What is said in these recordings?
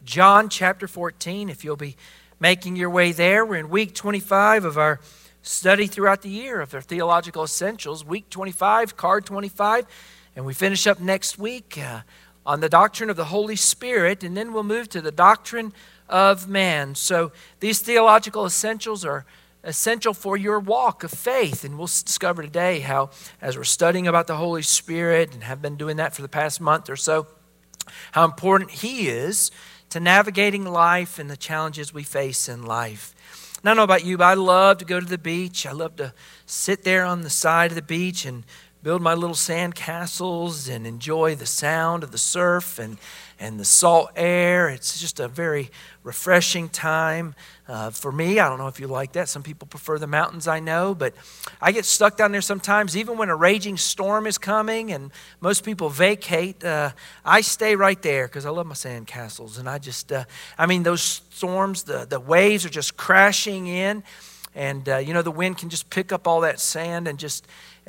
John chapter 14, if you'll be making your way there. We're in week 25 of our study throughout the year of our theological essentials. Week 25, card 25, and we finish up next week on the doctrine of the Holy Spirit, and then we'll move to the doctrine of man. So these theological essentials are essential for your walk of faith, and we'll discover today how, as we're studying about the Holy Spirit, and have been doing that for the past month or so, how important He is to navigating life and the challenges we face in life. And I don't know about you, but I love to go to the beach. I love to sit there on the side of the beach and build my little sand castles and enjoy the sound of the surf and the salt air. It's just a very refreshing time for me. I don't know if you like that. Some people prefer the mountains, I know, but I get stuck down there sometimes, even when a raging storm is coming and most people vacate. I stay right there because I love my sand castles. And I just, those storms, the waves are just crashing in, and the wind can just pick up all that sand and just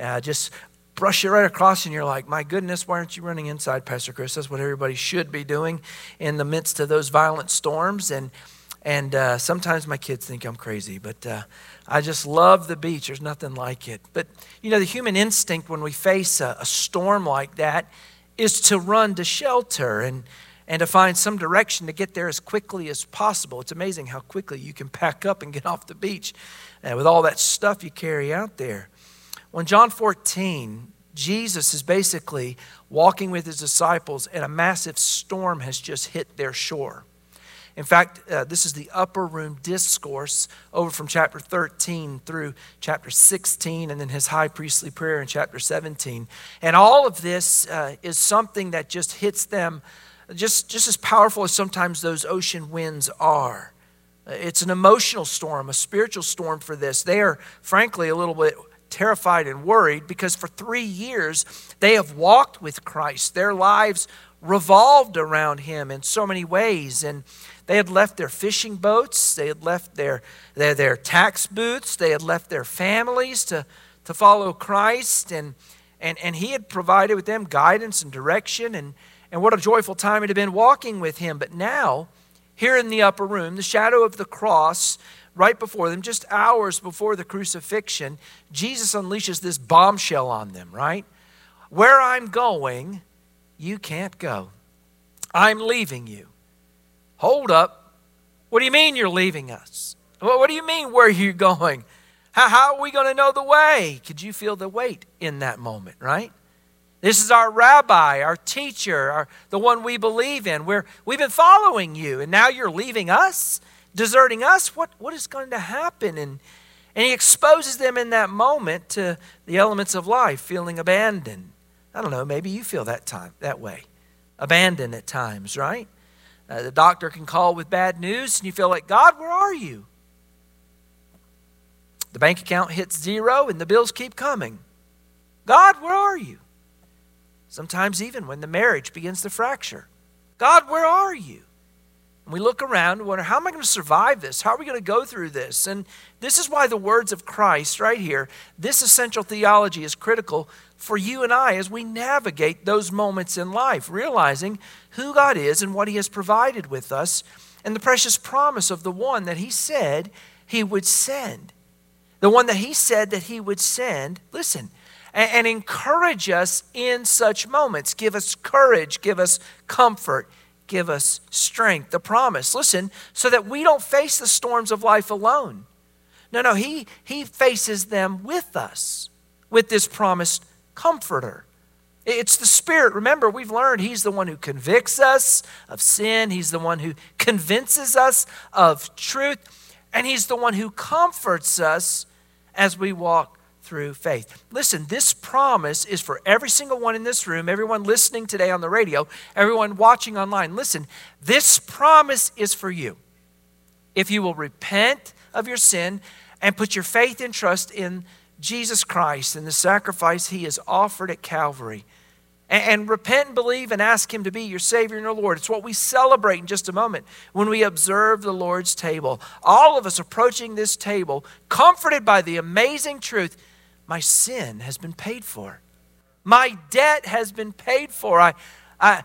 brush it right across, and you're like, my goodness, why aren't you running inside, Pastor Chris? That's what everybody should be doing in the midst of those violent storms. And sometimes my kids think I'm crazy, but I just love the beach. There's nothing like it. But, the human instinct when we face a storm like that is to run to shelter and to find some direction to get there as quickly as possible. It's amazing how quickly you can pack up and get off the beach with all that stuff you carry out there. Well, in John 14, Jesus is basically walking with his disciples, and a massive storm has just hit their shore. In fact, this is the upper room discourse over from chapter 13 through chapter 16, and then his high priestly prayer in chapter 17. And all of this is something that just hits them just as powerful as sometimes those ocean winds are. It's an emotional storm, a spiritual storm for this. They are, frankly, a little bit terrified and worried because for 3 years they have walked with Christ. Their lives revolved around him in so many ways, and they had left their fishing boats, they had left their tax booths, they had left their families to follow Christ, and he had provided with them guidance and direction, and what a joyful time it had been walking with him. But now, here in the upper room, the shadow of the cross right before them, just hours before the crucifixion, Jesus unleashes this bombshell on them, right? Where I'm going, you can't go. I'm leaving you. Hold up. What do you mean you're leaving us? What do you mean where you're going? How are we going to know the way? Could you feel the weight in that moment, right? This is our rabbi, our teacher, the one we believe in. We've been following you, and now you're leaving us? Deserting us? What is going to happen? And he exposes them in that moment to the elements of life, feeling abandoned. I don't know, maybe you feel that way. Abandoned at times, right? The doctor can call with bad news and you feel like, God, where are you? The bank account hits zero and the bills keep coming. God, where are you? Sometimes even when the marriage begins to fracture. God, where are you? And we look around and wonder, how am I going to survive this? How are we going to go through this? And this is why the words of Christ right here, this essential theology is critical for you and I as we navigate those moments in life, realizing who God is and what He has provided with us and the precious promise of the one that He said He would send. The one that He said that He would send, listen, and encourage us in such moments. Give us courage, give us comfort, give us strength, the promise. Listen, so that we don't face the storms of life alone. No, he faces them with us, with this promised comforter. It's the Spirit. Remember, we've learned He's the one who convicts us of sin. He's the one who convinces us of truth. And He's the one who comforts us as we walk through faith. Listen, this promise is for every single one in this room, everyone listening today on the radio, everyone watching online. Listen, this promise is for you. If you will repent of your sin and put your faith and trust in Jesus Christ and the sacrifice He has offered at Calvary, and repent and believe and ask Him to be your Savior and your Lord. It's what we celebrate in just a moment when we observe the Lord's table. All of us approaching this table, comforted by the amazing truth, my sin has been paid for. My debt has been paid for.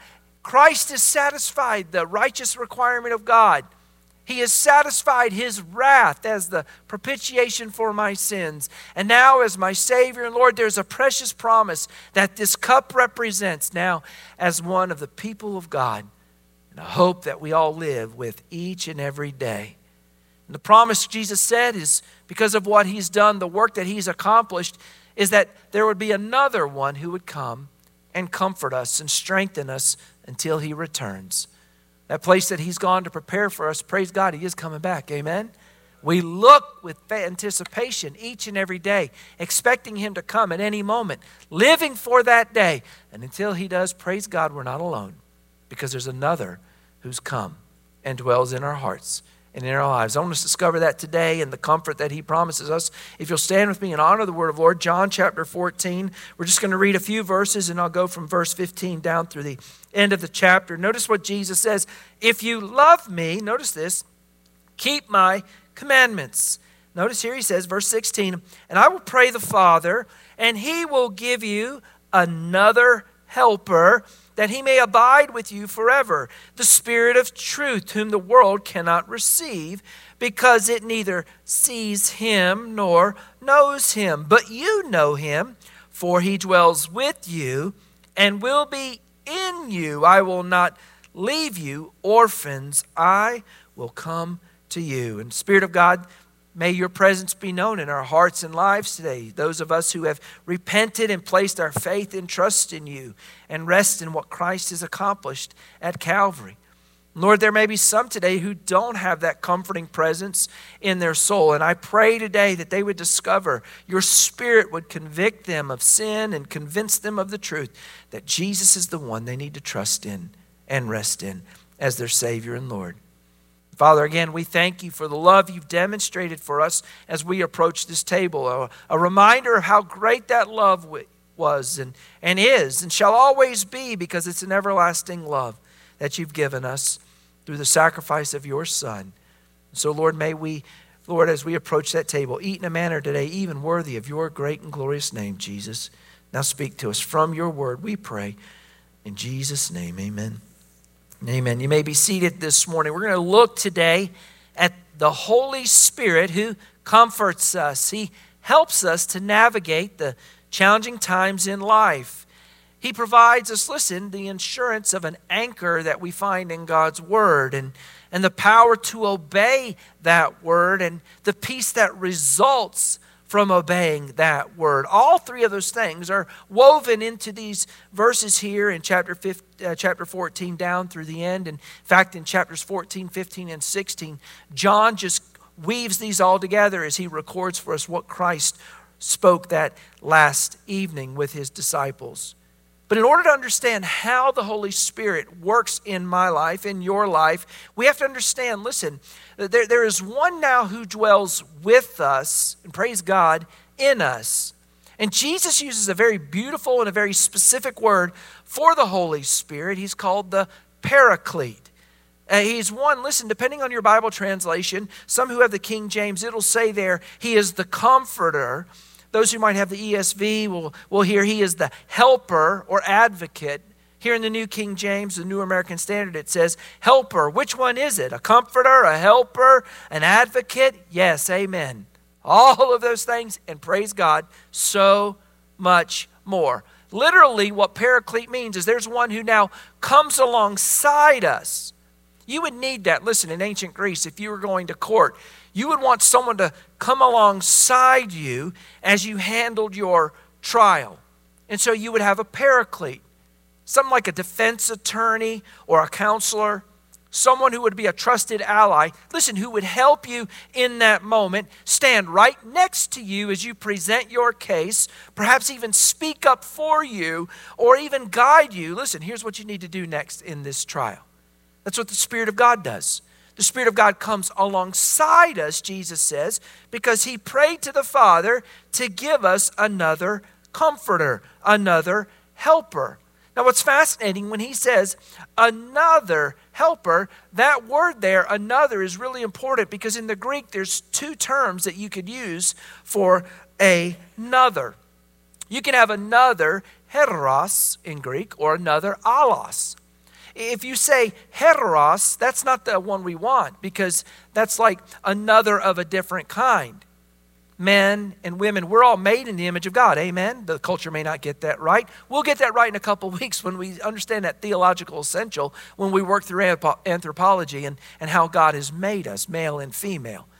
Christ has satisfied the righteous requirement of God. He has satisfied his wrath as the propitiation for my sins. And now as my Savior and Lord, there's a precious promise that this cup represents now as one of the people of God. And a hope that we all live with each and every day. And the promise Jesus said is because of what he's done, the work that he's accomplished, is that there would be another one who would come and comfort us and strengthen us until he returns. That place that he's gone to prepare for us, praise God, he is coming back. Amen? We look with anticipation each and every day, expecting him to come at any moment, living for that day. And until he does, praise God, we're not alone, because there's another who's come and dwells in our hearts and in our lives. I want us to discover that today and the comfort that he promises us. If you'll stand with me and honor the word of the Lord, John chapter 14. We're just going to read a few verses, and I'll go from verse 15 down through the end of the chapter. Notice what Jesus says. If you love me, notice this, keep my commandments. Notice here he says, verse 16, and I will pray the Father, and he will give you another helper, that he may abide with you forever, the Spirit of truth, whom the world cannot receive, because it neither sees him nor knows him. But you know him, for he dwells with you and will be in you. I will not leave you orphans. I will come to you. And Spirit of God, may your presence be known in our hearts and lives today. Those of us who have repented and placed our faith and trust in you and rest in what Christ has accomplished at Calvary. Lord, there may be some today who don't have that comforting presence in their soul. And I pray today that they would discover your Spirit would convict them of sin and convince them of the truth that Jesus is the one they need to trust in and rest in as their Savior and Lord. Father, again, we thank you for the love you've demonstrated for us as we approach this table. A reminder of how great that love was and is and shall always be, because it's an everlasting love that you've given us through the sacrifice of your Son. So, Lord, may we, Lord, as we approach that table, eat in a manner today even worthy of your great and glorious name, Jesus. Now speak to us from your word, we pray. In Jesus' name, amen. Amen. You may be seated this morning. We're going to look today at the Holy Spirit who comforts us. He helps us to navigate the challenging times in life. He provides us, listen, the assurance of an anchor that we find in God's Word and the power to obey that Word and the peace that results from obeying that Word. All three of those things are woven into these verses here in chapter 14 down through the end. In fact, in chapters 14, 15, and 16, John just weaves these all together as he records for us what Christ spoke that last evening with his disciples. But in order to understand how the Holy Spirit works in my life, in your life, we have to understand, listen, there is one now who dwells with us, and praise God, in us. And Jesus uses a very beautiful and a very specific word for the Holy Spirit. He's called the Paraclete. He's one, listen, depending on your Bible translation, some who have the King James, it'll say there, he is the Comforter. Those who might have the ESV will hear he is the helper or advocate. Here in the New King James, the New American Standard, it says helper. Which one is it? A comforter, a helper, an advocate? Yes, amen. All of those things, and praise God, so much more. Literally, what paraclete means is there's one who now comes alongside us. You would need that. Listen, in ancient Greece, if you were going to court, you would want someone to come alongside you as you handled your trial. And so you would have a paraclete, something like a defense attorney or a counselor, someone who would be a trusted ally, listen, who would help you in that moment, stand right next to you as you present your case, perhaps even speak up for you or even guide you. Listen, here's what you need to do next in this trial. That's what the Spirit of God does. The Spirit of God comes alongside us, Jesus says, because he prayed to the Father to give us another comforter, another helper. Now, what's fascinating when he says another helper, that word there, another, is really important because in the Greek, there's two terms that you could use for another. You can have another heteros in Greek or another allos. If you say heteros, that's not the one we want, because that's like another of a different kind. Men and women, we're all made in the image of God. Amen? The culture may not get that right. We'll get that right in a couple of weeks when we understand that theological essential, when we work through anthropology and how God has made us, male and female.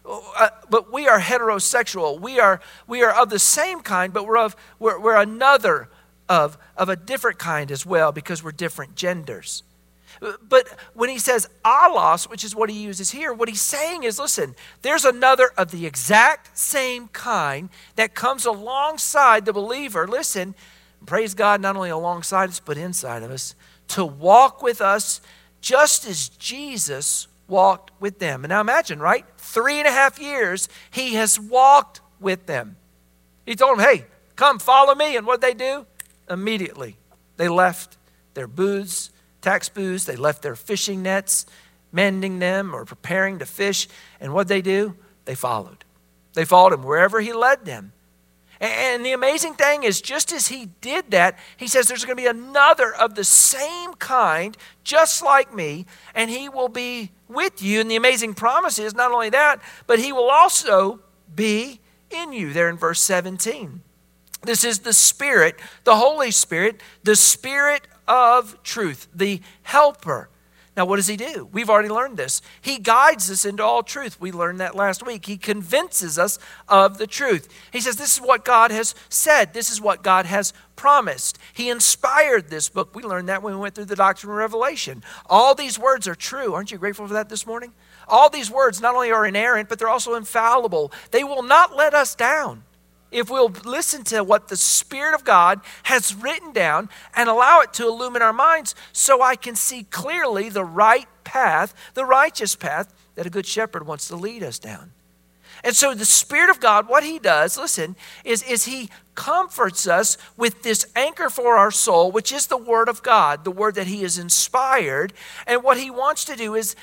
But we are heterosexual. We are of the same kind, but we're another of a different kind as well, because we're different genders. But when he says allos, which is what he uses here, what he's saying is, listen, there's another of the exact same kind that comes alongside the believer. Listen, praise God, not only alongside us, but inside of us, to walk with us just as Jesus walked with them. And now imagine, right? 3.5 years, he has walked with them. He told them, hey, come follow me. And what did they do? Immediately, they left their booths, tax booths. They left their fishing nets, mending them or preparing to fish. And what they do? They followed. They followed him wherever he led them. And the amazing thing is, just as he did that, he says there's going to be another of the same kind, just like me, and he will be with you. And the amazing promise is not only that, but he will also be in you, there in verse 17. This is the Spirit, the Holy Spirit, the Spirit of truth, the helper. Now, what does he do? We've already learned this. He guides us into all truth. We learned that last week. He convinces us of the truth. He says, this is what God has said. This is what God has promised. He inspired this book. We learned that when we went through the Doctrine of Revelation. All these words are true. Aren't you grateful for that this morning? All these words not only are inerrant, but they're also infallible. They will not let us down if we'll listen to what the Spirit of God has written down and allow it to illumine our minds, so I can see clearly the right path, the righteous path that a good shepherd wants to lead us down. And so the Spirit of God, what he does, listen, is he comforts us with this anchor for our soul, which is the Word of God, the Word that he has inspired. And what he wants to do is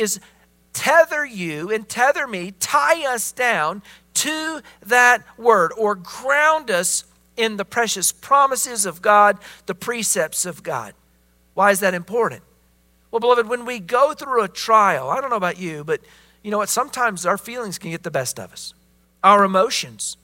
tether you and tether me, tie us down to that word, or ground us in the precious promises of God, the precepts of God. Why is that important? Well, beloved, when we go through a trial, I don't know about you, but you know what? Sometimes our feelings can get the best of us. Our emotions.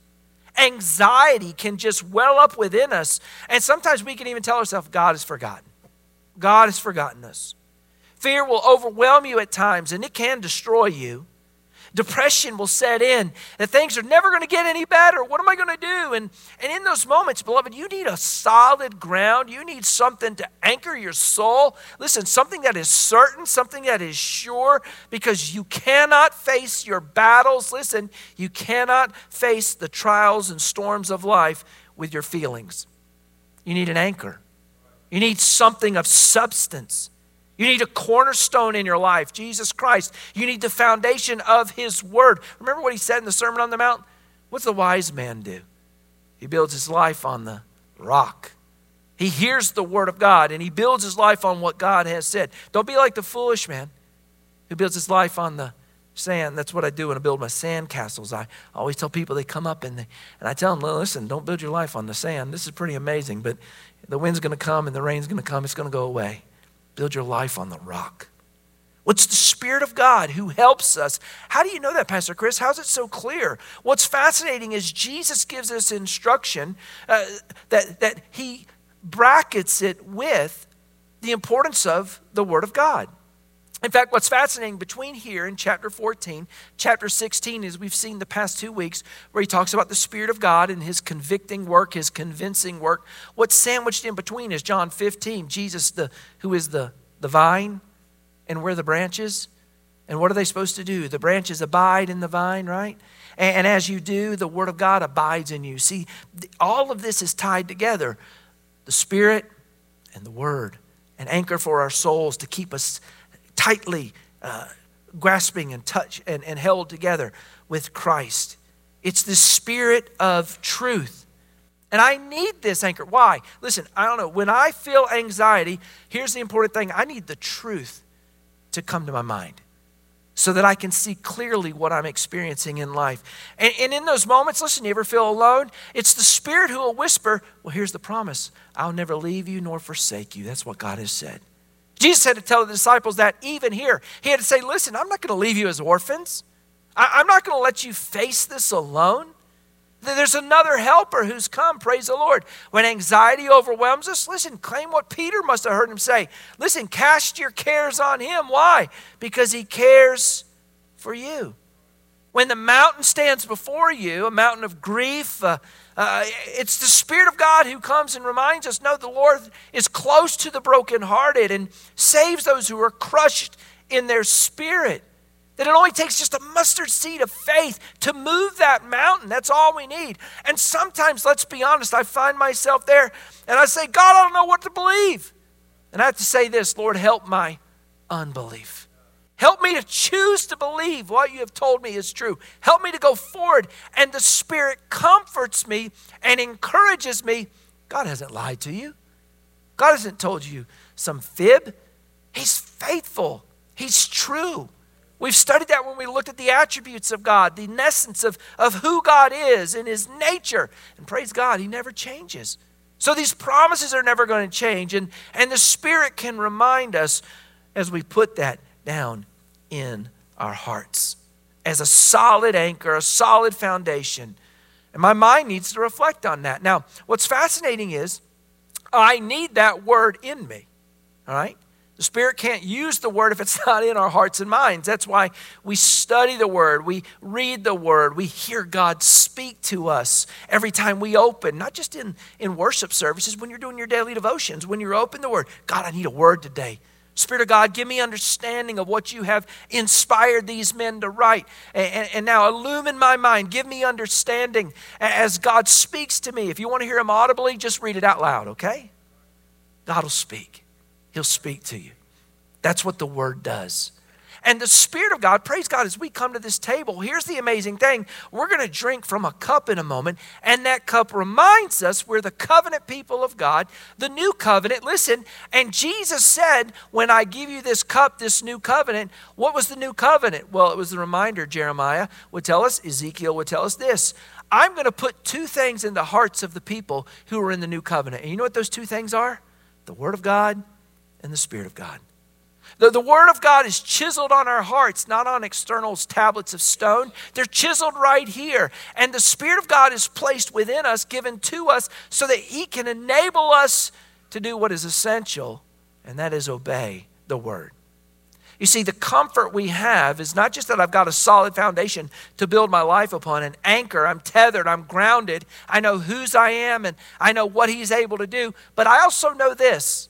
Anxiety can just well up within us. And sometimes we can even tell ourselves, God has forgotten. God has forgotten us. Fear will overwhelm you at times, and it can destroy you. Depression will set in, and things are never going to get any better. What am I going to do? And in those moments, beloved, you need a solid ground. You need something to anchor your soul. Listen, something that is certain, something that is sure, because you cannot face your battles. Listen, you cannot face the trials and storms of life with your feelings. You need an anchor. You need something of substance. You need a cornerstone in your life, Jesus Christ. You need the foundation of his word. Remember what he said in the Sermon on the Mount? What's the wise man do? He builds his life on the rock. He hears the word of God, and he builds his life on what God has said. Don't be like the foolish man who builds his life on the sand. That's what I do when I build my sand castles. I always tell people, they come up and I tell them, listen, don't build your life on the sand. This is pretty amazing, but the wind's going to come and the rain's going to come. It's going to go away. Build your life on the rock. What's the Spirit of God who helps us? How do you know that, Pastor Chris? How's it so clear? What's fascinating is Jesus gives us instruction that he brackets it with the importance of the Word of God. In fact, what's fascinating between here in chapter 14, chapter 16, is we've seen the past 2 weeks where he talks about the Spirit of God and his convicting work, his convincing work. What's sandwiched in between is John 15, Jesus who is the vine, and we're the branches. And what are they supposed to do? The branches abide in the vine, right? And as you do, the Word of God abides in you. See, all of this is tied together. The Spirit and the Word, an anchor for our souls to keep us tightly grasping and touch and held together with Christ. It's the Spirit of truth. And I need this anchor. Why? Listen, I don't know. When I feel anxiety, here's the important thing. I need the truth to come to my mind so that I can see clearly what I'm experiencing in life. And in those moments, listen, you ever feel alone? It's the Spirit who will whisper, well, here's the promise. I'll never leave you nor forsake you. That's what God has said. Jesus had to tell the disciples that even here. He had to say, listen, I'm not going to leave you as orphans. I'm not going to let you face this alone. There's another helper who's come, praise the Lord. When anxiety overwhelms us, listen, claim what Peter must have heard him say. Listen, cast your cares on him. Why? Because he cares for you. When the mountain stands before you, a mountain of grief, it's the Spirit of God who comes and reminds us, no, the Lord is close to the brokenhearted and saves those who are crushed in their spirit. That it only takes just a mustard seed of faith to move that mountain. That's all we need. And sometimes, let's be honest, I find myself there and I say, God, I don't know what to believe. And I have to say this, Lord, help my unbelief. Help me to choose to believe what you have told me is true. Help me to go forward. And the Spirit comforts me and encourages me. God hasn't lied to you. God hasn't told you some fib. He's faithful. He's true. We've studied that when we looked at the attributes of God, the essence of who God is in his nature. And praise God, he never changes. So these promises are never going to change. And the Spirit can remind us as we put that down in our hearts as a solid anchor, a solid foundation. And my mind needs to reflect on that. Now, what's fascinating is I need that word in me, all right? The Spirit can't use the word if it's not in our hearts and minds. That's why we study the word, we read the word, we hear God speak to us every time we open, not just in worship services, when you're doing your daily devotions, when you're open the word. God, I need a word today. Spirit of God, give me understanding of what you have inspired these men to write. And now illumine my mind. Give me understanding as God speaks to me. If you want to hear him audibly, just read it out loud, okay? God will speak. He'll speak to you. That's what the word does. And the Spirit of God, praise God, as we come to this table, here's the amazing thing. We're going to drink from a cup in a moment, and that cup reminds us we're the covenant people of God, the new covenant. Listen, and Jesus said, when I give you this cup, this new covenant, what was the new covenant? Well, it was the reminder. Jeremiah would tell us, Ezekiel would tell us this. I'm going to put two things in the hearts of the people who are in the new covenant. And you know what those two things are? The Word of God and the Spirit of God. The Word of God is chiseled on our hearts, not on external tablets of stone. They're chiseled right here. And the Spirit of God is placed within us, given to us, so that he can enable us to do what is essential, and that is obey the Word. You see, the comfort we have is not just that I've got a solid foundation to build my life upon, an anchor, I'm tethered, I'm grounded, I know whose I am, and I know what he's able to do, but I also know this.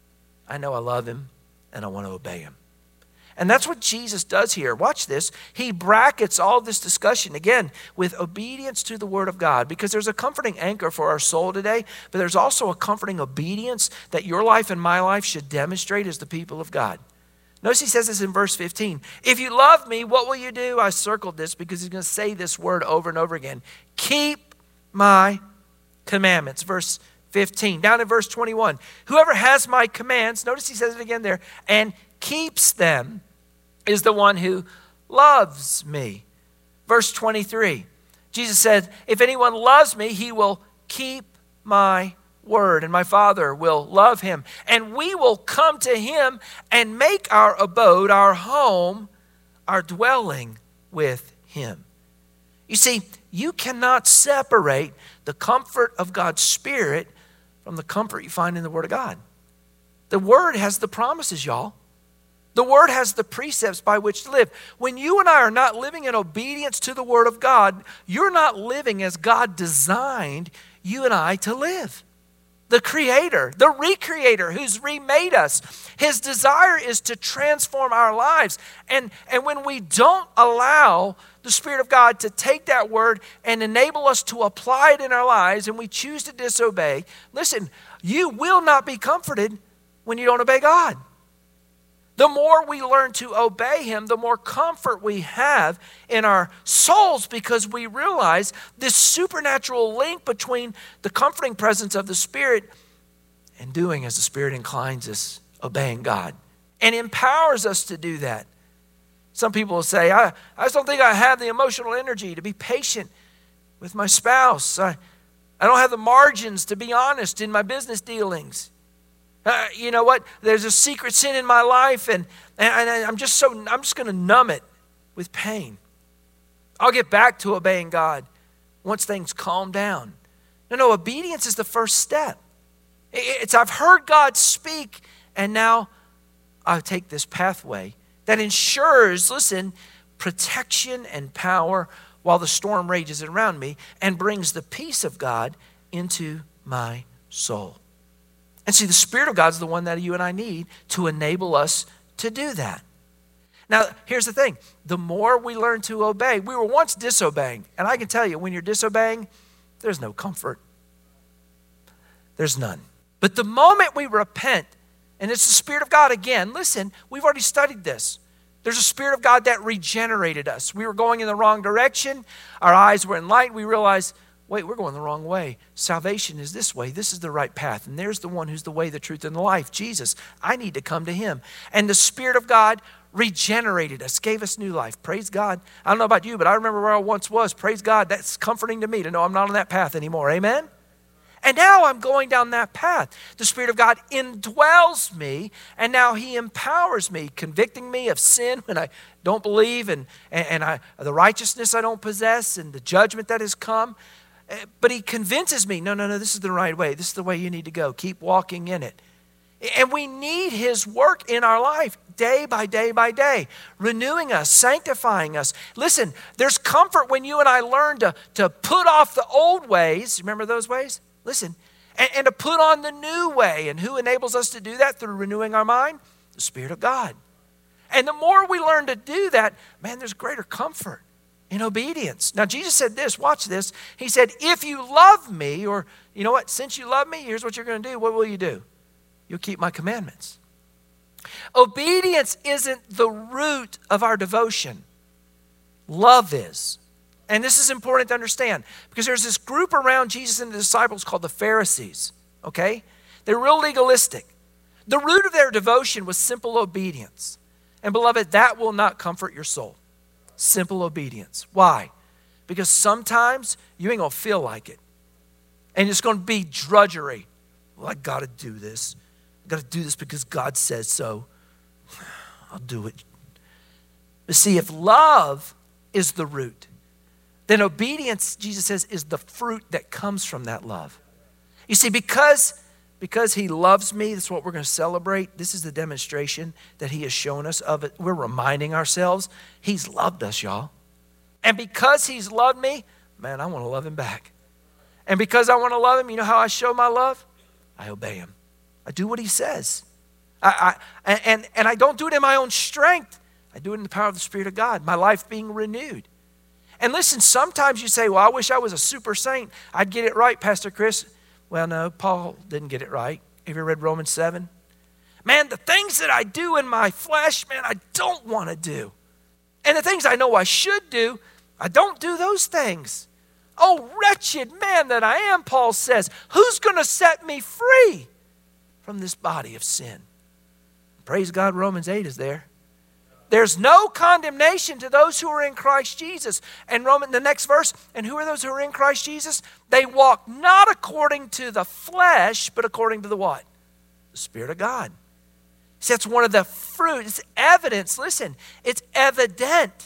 I know I love him. And I want to obey him. And that's what Jesus does here. Watch this. He brackets all this discussion, again, with obedience to the Word of God, because there's a comforting anchor for our soul today, but there's also a comforting obedience that your life and my life should demonstrate as the people of God. Notice he says this in verse 15. If you love me, what will you do? I circled this because he's going to say this word over and over again. Keep my commandments. Verse 15. Down in verse 21. Whoever has my commands, notice he says it again there, and keeps them is the one who loves me. Verse 23. Jesus said, if anyone loves me, he will keep my word, and my Father will love him. And we will come to him and make our abode, our home, our dwelling with him. You see, you cannot separate the comfort of God's Spirit from the comfort you find in the Word of God. The Word has the promises, y'all. The Word has the precepts by which to live. When you and I are not living in obedience to the Word of God, you're not living as God designed you and I to live. The Creator, the Recreator who's remade us, his desire is to transform our lives. And when we don't allow the Spirit of God to take that word and enable us to apply it in our lives, and we choose to disobey, listen, you will not be comforted when you don't obey God. The more we learn to obey him, the more comfort we have in our souls, because we realize this supernatural link between the comforting presence of the Spirit and doing as the Spirit inclines us, obeying God, and empowers us to do that. Some people will say, I just don't think I have the emotional energy to be patient with my spouse. I don't have the margins to be honest in my business dealings. You know what? There's a secret sin in my life, and I'm just going to numb it with pain. I'll get back to obeying God once things calm down. No, obedience is the first step. It's I've heard God speak, and now I take this pathway that ensures, listen, protection and power while the storm rages around me and brings the peace of God into my soul. And see, the Spirit of God is the one that you and I need to enable us to do that. Now, here's the thing. The more we learn to obey, we were once disobeying. And I can tell you, when you're disobeying, there's no comfort. There's none. But the moment we repent, and it's the Spirit of God again, listen, we've already studied this. There's a Spirit of God that regenerated us. We were going in the wrong direction. Our eyes were enlightened. We realized, wait, we're going the wrong way. Salvation is this way. This is the right path. And there's the one who's the way, the truth, and the life, Jesus. I need to come to him. And the Spirit of God regenerated us, gave us new life. Praise God. I don't know about you, but I remember where I once was. Praise God. That's comforting to me to know I'm not on that path anymore. Amen? And now I'm going down that path. The Spirit of God indwells me, and now he empowers me, convicting me of sin when I don't believe and the righteousness I don't possess and the judgment that has come. But he convinces me, no, this is the right way. This is the way you need to go. Keep walking in it. And we need his work in our life day by day by day, renewing us, sanctifying us. Listen, there's comfort when you and I learn to put off the old ways. Remember those ways? Listen, and to put on the new way. And who enables us to do that through renewing our mind? The Spirit of God. And the more we learn to do that, man, there's greater comfort in obedience. Now, Jesus said this, watch this. He said, if you love me, or you know what, since you love me, here's what you're going to do. What will you do? You'll keep my commandments. Obedience isn't the root of our devotion. Love is. And this is important to understand because there's this group around Jesus and the disciples called the Pharisees, okay? They're real legalistic. The root of their devotion was simple obedience. And beloved, that will not comfort your soul. Simple obedience. Why? Because sometimes you ain't going to feel like it. And it's going to be drudgery. Well, I got to do this. I got to do this because God says so. I'll do it. But see, if love is the root, then obedience, Jesus says, is the fruit that comes from that love. You see, because he loves me, that's what we're going to celebrate. This is the demonstration that he has shown us of it. We're reminding ourselves he's loved us, y'all. And because he's loved me, man, I want to love him back. And because I want to love him, you know how I show my love? I obey him. I do what he says. And I don't do it in my own strength. I do it in the power of the Spirit of God, my life being renewed. And listen, sometimes you say, well, I wish I was a super saint. I'd get it right, Pastor Chris. Well, no, Paul didn't get it right. Have you read Romans 7? Man, the things that I do in my flesh, man, I don't want to do. And the things I know I should do, I don't do those things. Oh, wretched man that I am, Paul says, who's going to set me free from this body of sin? Praise God, Romans 8 is there. There's no condemnation to those who are in Christ Jesus. And the next verse, and who are those who are in Christ Jesus? They walk not according to the flesh, but according to the what? The Spirit of God. See, that's one of the fruit. It's evidence. Listen, it's evident.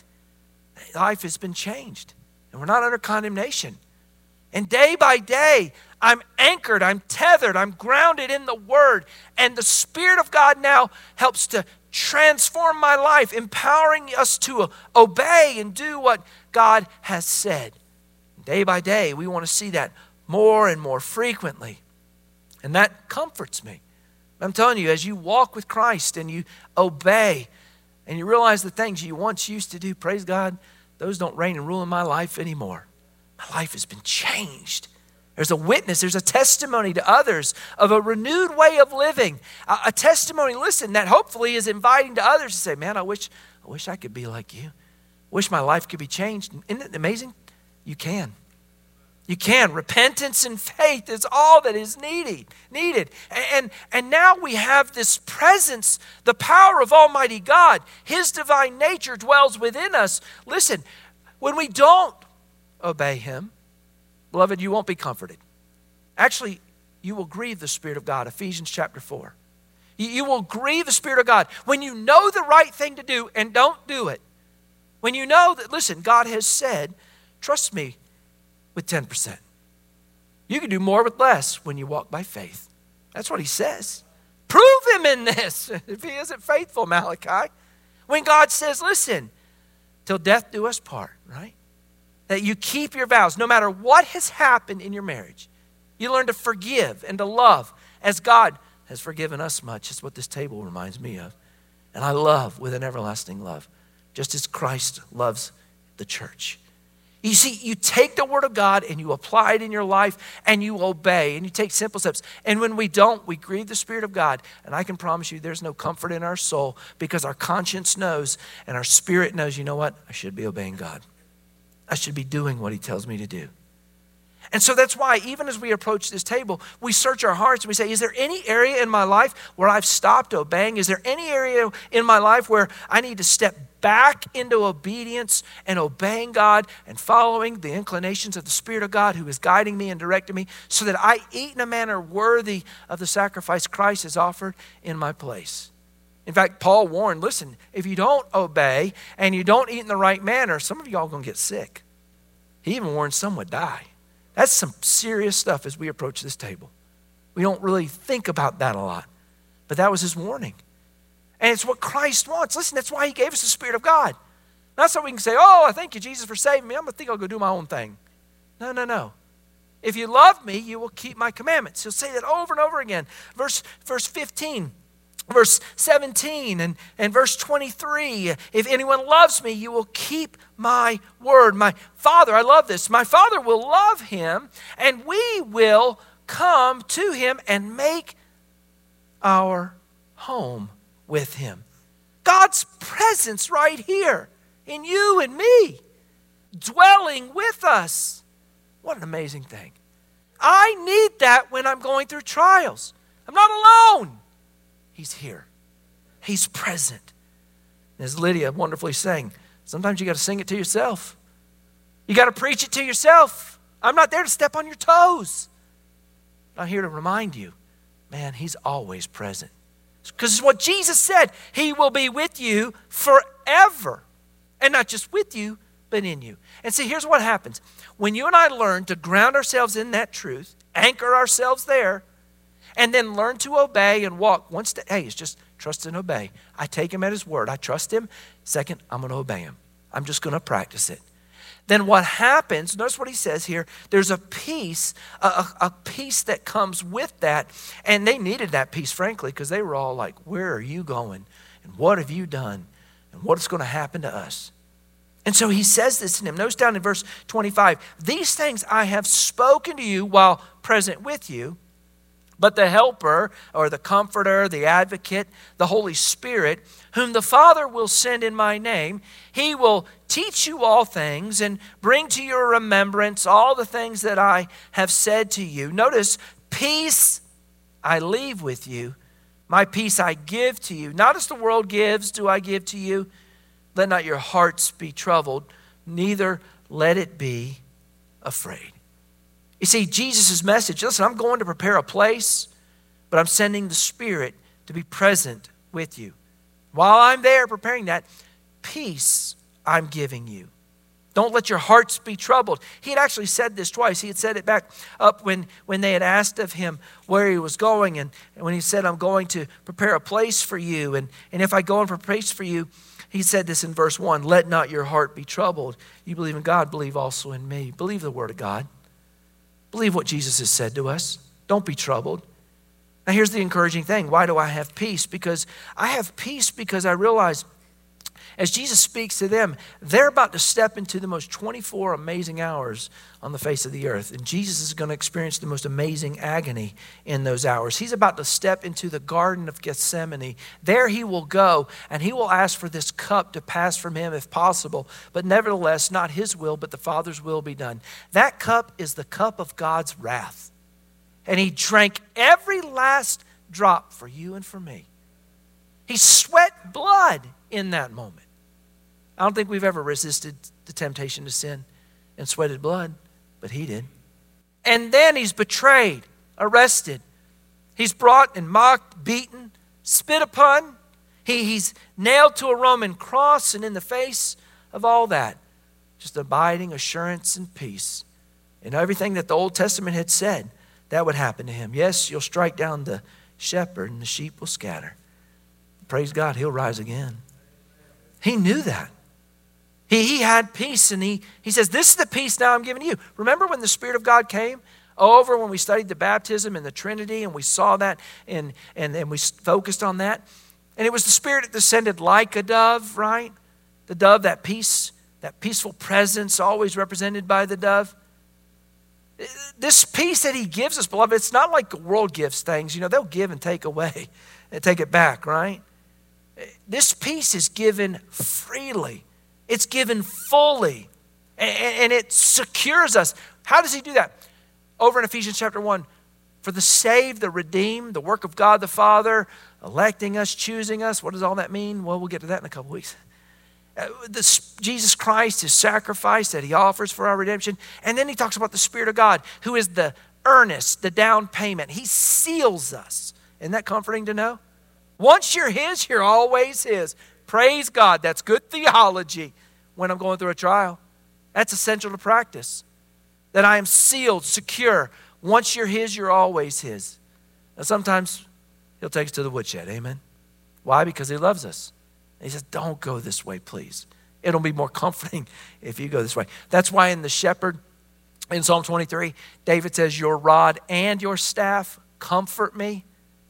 Life has been changed. And we're not under condemnation. And day by day, I'm anchored, I'm tethered, I'm grounded in the Word. And the Spirit of God now helps to transform my life, empowering us to obey and do what God has said. Day by day, we want to see that more and more frequently. And that comforts me. I'm telling you, as you walk with Christ and you obey and you realize the things you once used to do, praise God, those don't reign and rule in my life anymore. My life has been changed. There's a witness, there's a testimony to others of a renewed way of living. A testimony, listen, that hopefully is inviting to others to say, man, I wish I could be like you. Wish my life could be changed. Isn't it amazing? You can. You can. Repentance and faith is all that is needed. And now we have this presence, the power of Almighty God. His divine nature dwells within us. Listen, when we don't obey him, beloved, you won't be comforted. Actually, you will grieve the Spirit of God. Ephesians chapter 4. You will grieve the Spirit of God. When you know the right thing to do and don't do it. When you know that, listen, God has said, trust me with 10%. You can do more with less when you walk by faith. That's what he says. Prove him in this if he isn't faithful, Malachi. When God says, listen, till death do us part, right? That you keep your vows no matter what has happened in your marriage. You learn to forgive and to love as God has forgiven us much. That's what this table reminds me of. And I love with an everlasting love, just as Christ loves the church. You see, you take the word of God and you apply it in your life and you obey and you take simple steps. And when we don't, we grieve the Spirit of God. And I can promise you there's no comfort in our soul because our conscience knows and our spirit knows, you know what? I should be obeying God. I should be doing what he tells me to do. And so that's why even as we approach this table, we search our hearts and we say, is there any area in my life where I've stopped obeying? Is there any area in my life where I need to step back into obedience and obeying God and following the inclinations of the Spirit of God who is guiding me and directing me so that I eat in a manner worthy of the sacrifice Christ has offered in my place? In fact, Paul warned, listen, if you don't obey and you don't eat in the right manner, some of y'all are going to get sick. He even warned some would die. That's some serious stuff as we approach this table. We don't really think about that a lot, but that was his warning. And it's what Christ wants. Listen, that's why he gave us the Spirit of God. Not so we can say, oh, I thank you, Jesus, for saving me. I'm going to think I'll go do my own thing. No. If you love me, you will keep my commandments. He'll say that over and over again. Verse 15, verse 17, and verse 23. If anyone loves me, you will keep my word. My Father, I love this. My Father will love him, and we will come to him and make our home with him. God's presence right here in you and me, dwelling with us. What an amazing thing. I need that when I'm going through trials. I'm not alone. He's here. He's present. As Lydia wonderfully sang, sometimes you got to sing it to yourself. You got to preach it to yourself. I'm not there to step on your toes. I'm here to remind you, man, he's always present. Because it's what Jesus said. He will be with you forever. And not just with you, but in you. And see, here's what happens. When you and I learn to ground ourselves in that truth, anchor ourselves there, and then learn to obey and walk one step. Hey, it's just trust and obey. I take him at his word. I trust him. Second, I'm going to obey him. I'm just going to practice it. Then what happens, notice what he says here, there's a peace that comes with that. And they needed that peace, frankly, because they were all like, where are you going? And what have you done? And what's going to happen to us? And so he says this to him. Notice down in verse 25, these things I have spoken to you while present with you, but the helper or the comforter, the advocate, the Holy Spirit, whom the Father will send in my name, he will teach you all things and bring to your remembrance all the things that I have said to you. Notice, peace I leave with you. My peace I give to you. Not as the world gives do I give to you. Let not your hearts be troubled, neither let it be afraid. You see, Jesus' message, listen, I'm going to prepare a place, but I'm sending the Spirit to be present with you. While I'm there preparing that, peace I'm giving you. Don't let your hearts be troubled. He had actually said this twice. He had said it back up when they had asked of him where he was going. And when he said, I'm going to prepare a place for you. And if I go and prepare a place for you, he said this in verse 1, let not your heart be troubled. You believe in God, believe also in me. Believe the word of God. Believe what Jesus has said to us. Don't be troubled. Now here's the encouraging thing. Why do I have peace? Because I have peace because I realize as Jesus speaks to them, they're about to step into the most 24 amazing hours on the face of the earth. And Jesus is going to experience the most amazing agony in those hours. He's about to step into the Garden of Gethsemane. There he will go, and he will ask for this cup to pass from him if possible. But nevertheless, not his will, but the Father's will be done. That cup is the cup of God's wrath. And he drank every last drop for you and for me. He sweat blood in that moment. I don't think we've ever resisted the temptation to sin and sweated blood, but he did. And then he's betrayed, arrested. He's brought and mocked, beaten, spit upon. He's nailed to a Roman cross, and in the face of all that, just abiding assurance and peace. And everything that the Old Testament had said, that would happen to him. Yes, you'll strike down the shepherd and the sheep will scatter. Praise God, he'll rise again. He knew that. He had peace, and he says, this is the peace now I'm giving you. Remember when the Spirit of God came over when we studied the baptism and the Trinity, and we saw that and we focused on that? And it was the Spirit that descended like a dove, right? The dove, that peace, that peaceful presence always represented by the dove. This peace that he gives us, beloved, it's not like the world gives things. You know, they'll give and take away and take it back, right? This peace is given freely. It's given fully. And it secures us. How does he do that? Over in Ephesians chapter 1, for the saved, the redeemed, the work of God the Father, electing us, choosing us. What does all that mean? Well, we'll get to that in a couple weeks. Jesus Christ, his sacrifice that he offers for our redemption. And then he talks about the Spirit of God, who is the earnest, the down payment. He seals us. Isn't that comforting to know? Once you're his, you're always his. Praise God. That's good theology when I'm going through a trial. That's essential to practice. That I am sealed, secure. Once you're his, you're always his. Now sometimes he'll take us to the woodshed. Amen. Why? Because he loves us. He says, don't go this way, please. It'll be more comforting if you go this way. That's why in the shepherd, in Psalm 23, David says, your rod and your staff comfort me.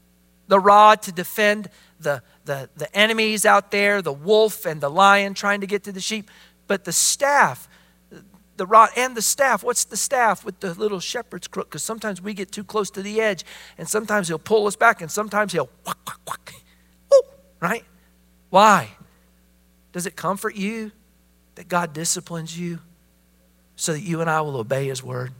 The rod to defend the enemies out there, the wolf and the lion trying to get to the sheep. But the staff, the rod and the staff, what's the staff with the little shepherd's crook? Because sometimes we get too close to the edge, and sometimes he'll pull us back, and sometimes he'll whack, whack, whack. Ooh, right? Why? Does it comfort you that God disciplines you so that you and I will obey his word?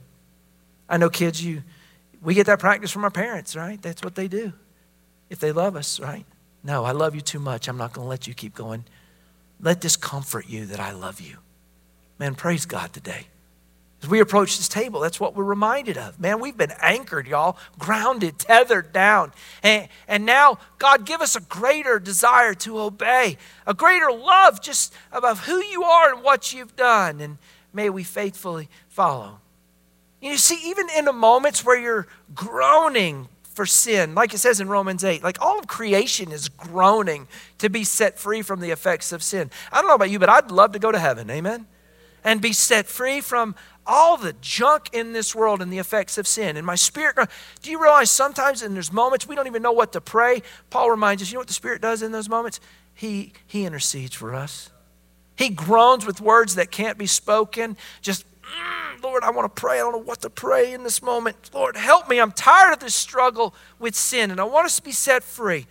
I know kids, we get that practice from our parents, right? That's what they do. If they love us, right? No, I love you too much. I'm not going to let you keep going. Let this comfort you that I love you. Man, praise God today. As we approach this table, that's what we're reminded of. Man, we've been anchored, y'all, grounded, tethered down. And now, God, give us a greater desire to obey, a greater love just about who you are and what you've done. And may we faithfully follow. You see, even in the moments where you're groaning for sin, like it says in Romans 8, like all of creation is groaning to be set free from the effects of sin. I don't know about you, but I'd love to go to heaven, amen? And be set free from all the junk in this world and the effects of sin. And my spirit, do you realize sometimes and there's moments we don't even know what to pray? Paul reminds us, you know what the Spirit does in those moments? He intercedes for us. He groans with words that can't be spoken. Just, Lord, I want to pray. I don't know what to pray in this moment. Lord, help me. I'm tired of this struggle with sin, and I want us to be set free.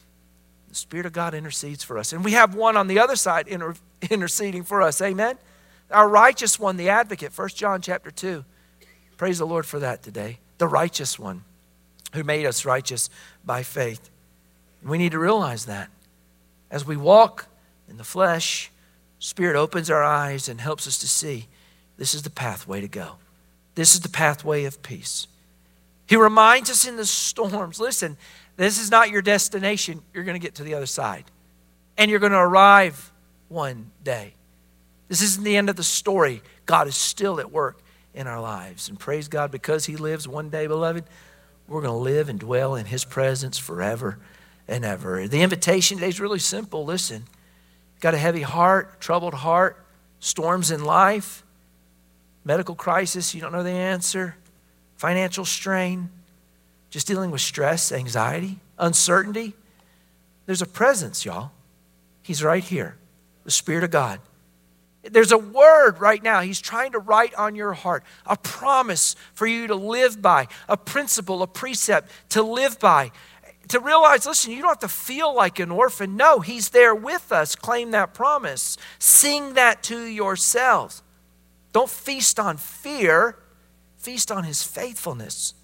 The Spirit of God intercedes for us. And we have one on the other side interceding for us. Amen? Our righteous one, the advocate, 1 John chapter 2. Praise the Lord for that today. The righteous one who made us righteous by faith. We need to realize that. As we walk in the flesh, Spirit opens our eyes and helps us to see this is the pathway to go. This is the pathway of peace. He reminds us in the storms, listen, this is not your destination. You're going to get to the other side. And you're going to arrive one day. This isn't the end of the story. God is still at work in our lives. And praise God, because he lives one day, beloved, we're going to live and dwell in his presence forever and ever. The invitation today is really simple. Listen, got a heavy heart, troubled heart, storms in life, medical crisis, you don't know the answer, financial strain, just dealing with stress, anxiety, uncertainty. There's a presence, y'all. He's right here, the Spirit of God. There's a word right now he's trying to write on your heart, a promise for you to live by, a principle, a precept to live by, to realize, listen, you don't have to feel like an orphan. No, he's there with us. Claim that promise. Sing that to yourselves. Don't feast on fear. Feast on his faithfulness.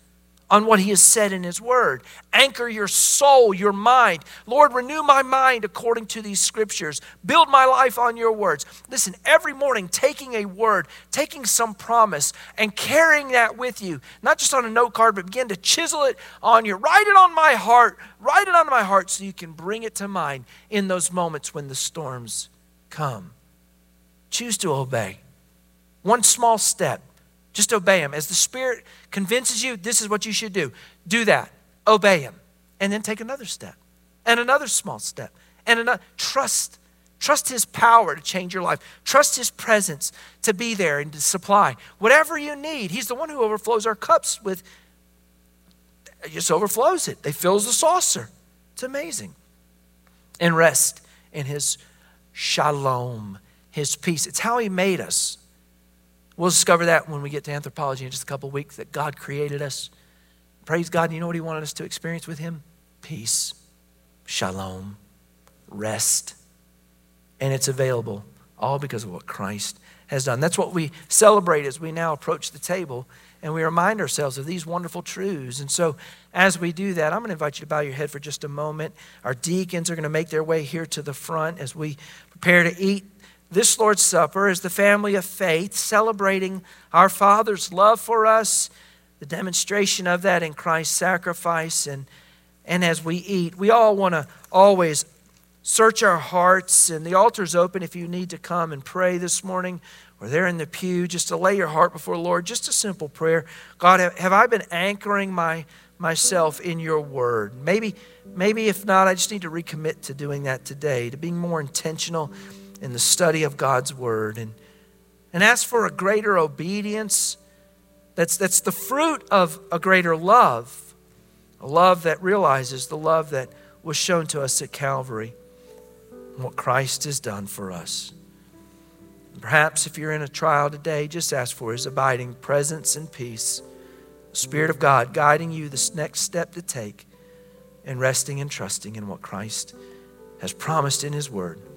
on what he has said in his word. Anchor your soul, your mind. Lord, renew my mind according to these scriptures. Build my life on your words. Listen, every morning taking a word, taking some promise, and carrying that with you, not just on a note card, but begin to chisel it on your, write it on my heart, write it on my heart so you can bring it to mind in those moments when the storms come. Choose to obey. One small step. Just obey him. As the Spirit convinces you, this is what you should do. Do that. Obey him. And then take another step. And another small step. And another. Trust his power to change your life. Trust his presence to be there and to supply whatever you need. He's the one who overflows our cups with, it just overflows it. They fills the saucer. It's amazing. And rest in his shalom, his peace. It's how he made us. We'll discover that when we get to anthropology in just a couple of weeks, that God created us. Praise God. You know what he wanted us to experience with him? Peace, shalom, rest. And it's available all because of what Christ has done. That's what we celebrate as we now approach the table and we remind ourselves of these wonderful truths. And so as we do that, I'm going to invite you to bow your head for just a moment. Our deacons are going to make their way here to the front as we prepare to eat this Lord's Supper as the family of faith, celebrating our Father's love for us, the demonstration of that in Christ's sacrifice. And as we eat, we all want to always search our hearts, and the altar's open if you need to come and pray this morning, or there in the pew, just to lay your heart before the Lord, just a simple prayer. God, have I been anchoring myself in your word? Maybe if not, I just need to recommit to doing that today, to being more intentional in the study of God's word, and ask for a greater obedience that's the fruit of a greater love, a love that realizes the love that was shown to us at Calvary and what Christ has done for us. Perhaps if you're in a trial today, just ask for his abiding presence and peace, the Spirit of God guiding you this next step to take and resting and trusting in what Christ has promised in his word.